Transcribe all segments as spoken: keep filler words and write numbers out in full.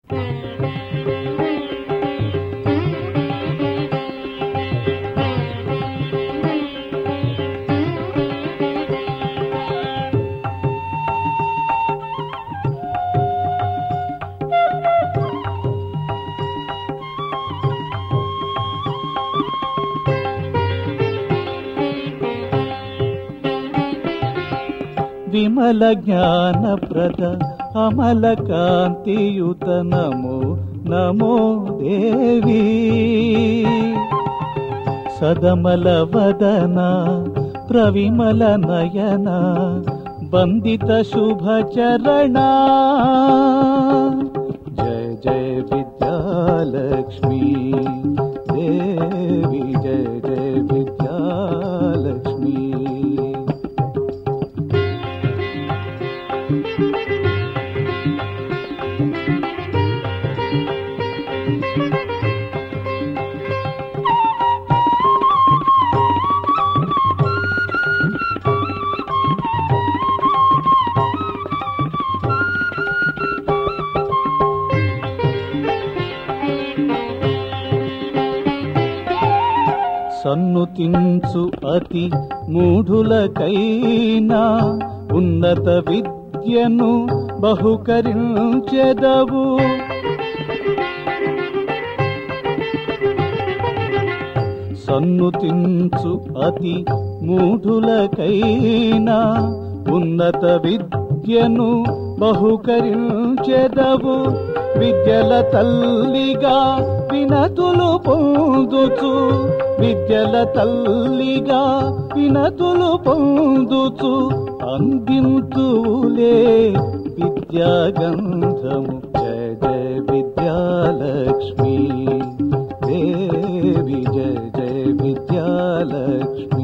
విమల జ్ఞానప్రద అమల కాంతియుత నమో నమో దేవి సదమల వదన ప్రవిమల నయన వందిత శుభ చరణ జయ జయ విద్యాలక్ష్మి దేవి జయ జయ విద్యాలక్ష్మి. సన్నుతించు అతి మూఢులకైనా ఉన్నత విద్యను బహుకరించెదవు. సన్నుతించు అతి మూఢులకైనా ఉన్నత విద్యను బహుకరించెదవు. విద్యల తల్లిగా వినతులు పొందుచు విద్యల తల్లిగా వినతులు పొందుచు అందింతులే విద్యాగంధము. జయ జయ విద్యాలక్ష్మి దేవి జయ జయ విద్యాలక్ష్మి.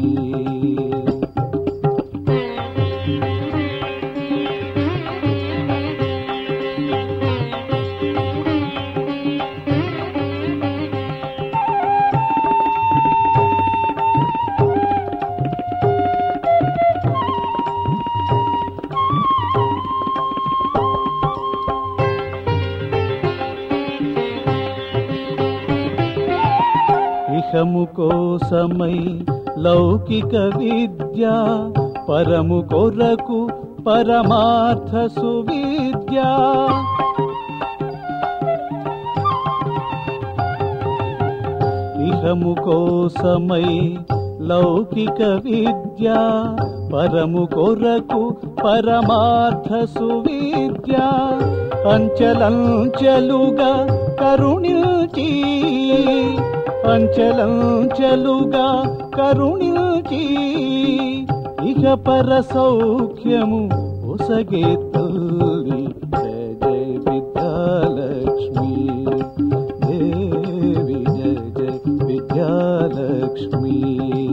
ఇహము కోసమై లౌకిక విద్య పరము కొరకు పరమార్థ సువిద్య. ఇహము కోసమై లౌకిక విద్య పరము కొరకు పరమార్థ సువిద్య. అంచెలంచెలుగా కరుణించి అంచెలంచెలుగా కరుణించి ఇక పర సౌఖ్యము ఒసగే తల్లి. జయ జయ విద్యాలక్ష్మి దేవి జయ జయ విద్యాలక్ష్మి.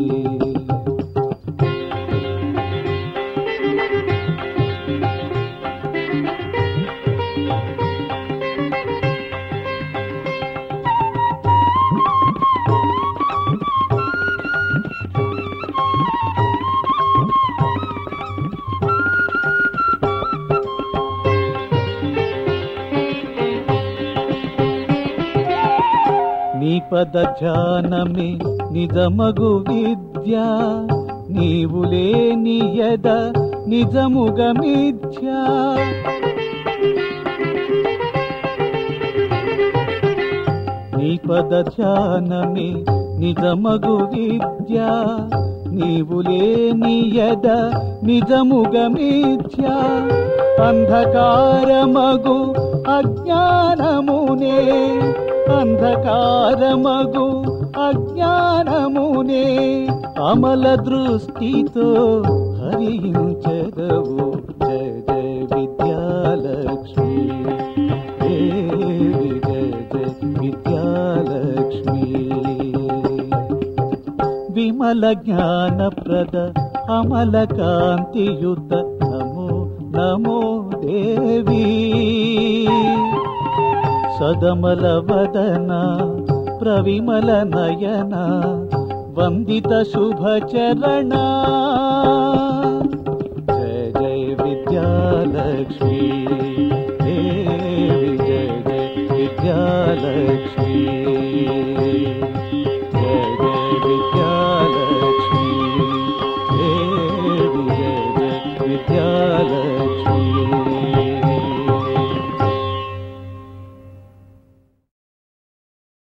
నీ పద ధ్యానమే నిజమగు విద్య నీవు లేని యద నిజముగ మిథ్య. నీ పద ధ్యానమే నిజమగు విద్య నీవు లేని యద నిజముగ మిథ్య. అంధకారమగు అజ్ఞానమునే అంధకారమగు అజ్ఞానమునే అమల దృష్టితో హరించెదవు. జయ జయ విద్యాలక్ష్మి దేవి జయ జయ విద్యాలక్ష్మి. విమల జ్ఞానప్రద అమల కాంతియుత నమో నమో దేవి సదమల వదన ప్రవిమల నయన వందిత శుభ చరణ. జయ జయ విద్యాలక్ష్మి.